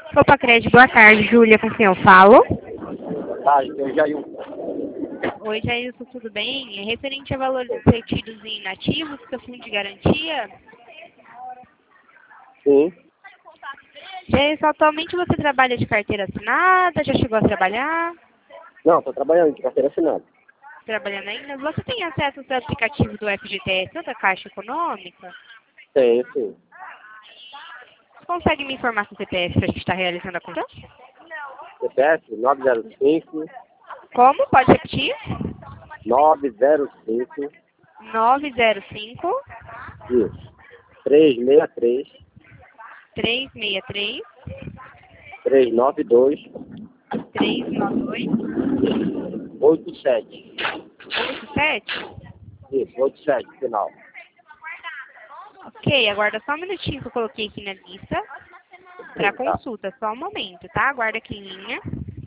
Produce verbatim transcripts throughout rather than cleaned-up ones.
Opa, Crédito, boa tarde, Júlia, com quem eu falo? Boa tarde, eu já eu. Oi, Jailson, tudo bem? É referente a valores retidos em inativos, que é fundo de garantia. Sim. Jailson, atualmente você trabalha de carteira assinada? Já chegou a trabalhar? Não, estou trabalhando de carteira assinada. Trabalhando ainda? Você tem acesso ao seu aplicativo do F G T S ou da Caixa Econômica? Tenho, sim. Você consegue me informar seu C P F para a gente estar realizando a conta? C P F nove zero cinco, Como? Pode repetir? nove zero cinco, nove zero cinco, isso, três seis três, três seis três, três nove dois, três nove dois, oito sete. oito sete. Isso, oito sete, final. Ok, aguarda só um minutinho que eu coloquei aqui na lista para Tá. consulta, só um momento, tá? Aguarda aqui em linha.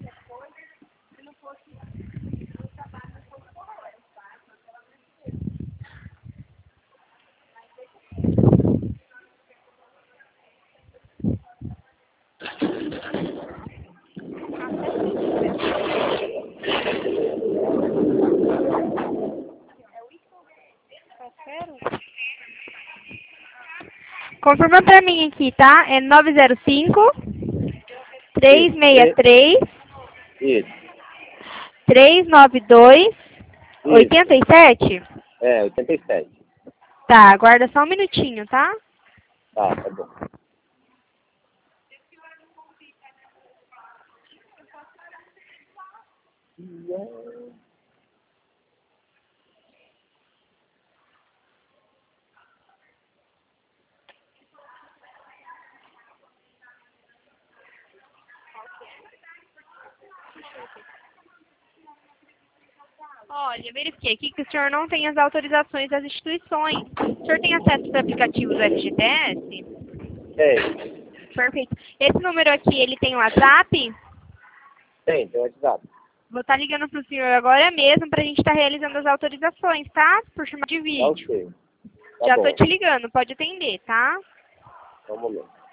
Confirma pra mim aqui, tá? É nove zero cinco, três seis três, Isso, três nove dois, oito isso. sete. É, oitenta e sete. Tá, aguarda só um minutinho, tá? Tá, tá bom. Olha, verifiquei aqui que o senhor não tem as autorizações das instituições. O senhor tem acesso ao aplicativo do F G T S? Tem, Perfeito. Esse número aqui, ele tem WhatsApp? tem, tem WhatsApp. Vou estar ligando pro senhor agora mesmo pra gente estar realizando as autorizações, tá? Por chamada de Tá vídeo. ok. Tá Já bom. tô te ligando, pode atender, tá? Só um momento.